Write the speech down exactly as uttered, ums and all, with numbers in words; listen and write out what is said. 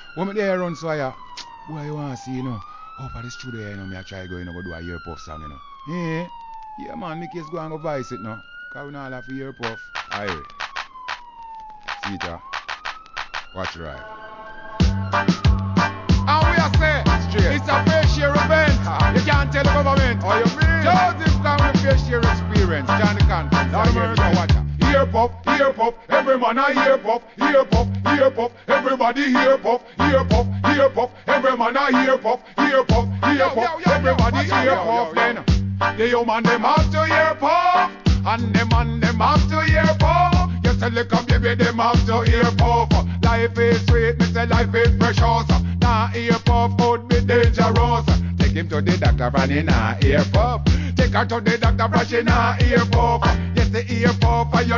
When me there run so ya, boy you want to see you know, up at the studio you know, me I try go you know, go do a ear puff song you know. Yeah, yeah man, me case go and go voice it now. Cause we not have a ear puff. Aye. See it ya. Watch right. And we are say, straight. It's a fair share event. Uh-huh. You can't tell the government. Oh, you mean? Joseph come with fair share experience. Johnny Conference. Now you watch ya. Ear puff, ear puff, every man a ear puff, ear puff, ear puff, everybody ear puff, ear puff, ear puff, every man a ear puff, ear puff, ear puff, everybody ear puff. Then the human them have to ear puff, and the man them have to ear puff. You say look up baby them have to ear puff. Life is sweet, me say life is precious. Nah ear puff could be dangerous. Take him to the doctor and he nah ear puff. Take her to the doctor and she nah ear puff. Yes the ear puff.